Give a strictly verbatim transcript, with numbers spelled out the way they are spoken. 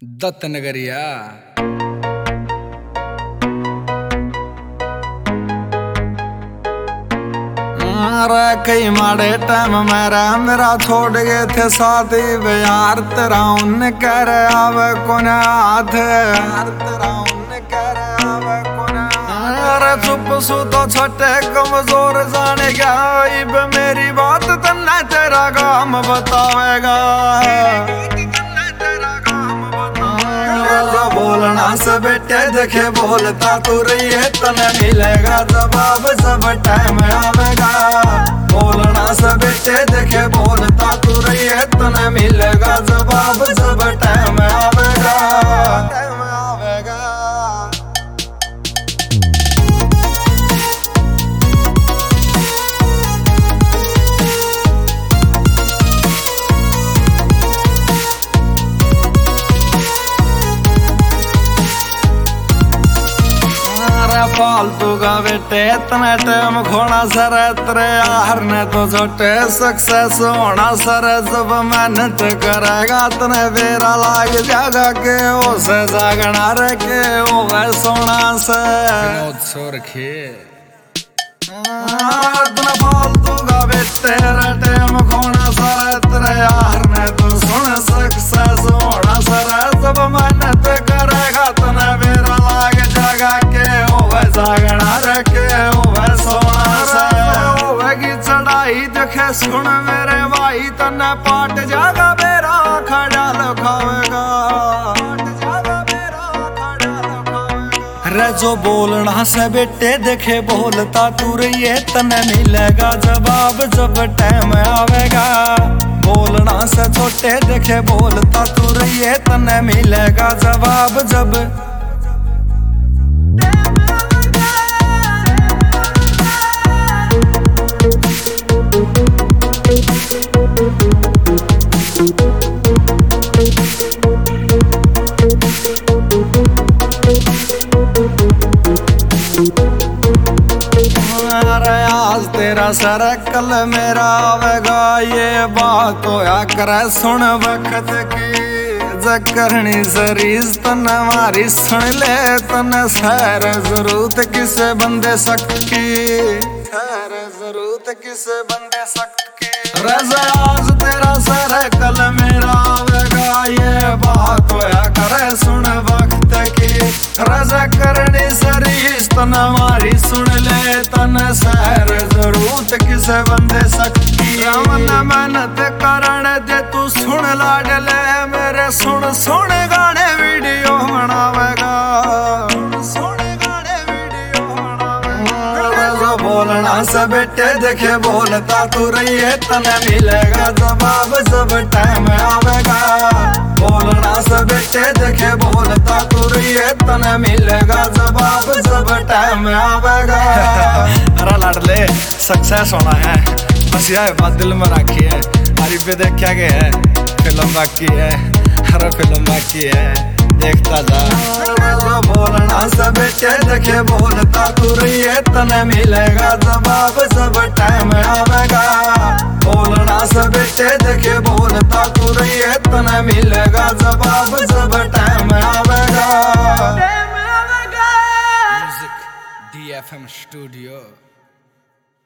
दत्त नगरिया। कई माड़े टाइम मेरा मेरा छोड़ गए थे साथी यार तेरा उन कर आवे कोन हाथ तेरा उन कर आवे कोन अरे चुप सु तो छटे कमजोर जाने क्या इब मेरी बात तन्ने तेरा काम बतावेगा बोलना से बेटे देखे बोलता तू रही है तने मिलेगा जवाब सब टाइम आवेगा बोलना से बेटे देखे बोलता तू रही है तने मिलेगा जवाब सब टाइम आवेगा टाइम आवेगा। फालतू का बेटे इतना टाइम खोना सर तेरे यार ने तो छोटे सक्सेस होना सर जब मेहनत करेगा तने बेरा लाग जागा के उसे जागना रखे वो सोना से सो रखे इतना फालतू का बेटे टाइम खोना सर तेरे यार ने तो सुन सक्सेस होना सर जब मेहनत करेगा तने बेरा लाग जागा के जागना रखे वह सोना से की चढ़ाई देखे सुन मेरे भाई तन्ने पाट जागा मेरा खड़ा लखावेगा रे जो बोलना से बेटे देखे बोलता तू रही तन्ने मिलेगा जवाब जब टाइम आवेगा बोलना से छोटे देखे बोलता तू रही तन्ने मिलेगा जवाब जब तेरा सर कल मेरा आवेगा ये बात होया करे सुन वक्त की जकरनी सरीस तन हमारी सुन ले तन सैर जरूरत किसे बंदे सख्त की सैर जरूरत किसे बंदे सख्त की रजा आज तेरा सर कल मेरा आवेगा ये बात होया करे सुन वक्त की रजा करनी सरीस तन हमारी सुन ले तन सैर जरूरत किसे बंदे सकती रमन मेहनत करण दे तू सुन लाडले मेरे सुन सुन गाने वीडियो बनावेगा सुन गाने वीडियो बनावेगा बोलना से बेटे देखे बोलता तू रही है तने मिलेगा जवाब सब टाइम आवेगा बोलना से बेटे देखे बोलता तू रही है तने मिलेगा जवाब सब टाइम आवेगा। अरे लाडले सक्सेस होना है बस यह बात दिल में रखी है हमारी पे देख क्या गया है फिल्म बाकी है हर फिल्म बाकी है देखता जा बोलना से बेटे देखे बोलता तू रही है तने मिलेगा जवाब सब टाइम आवेगा बोलना से बेटे देखे बोलता तू रही है तने मिलेगा जवाब सब टाइम आवेगा। D F M studio.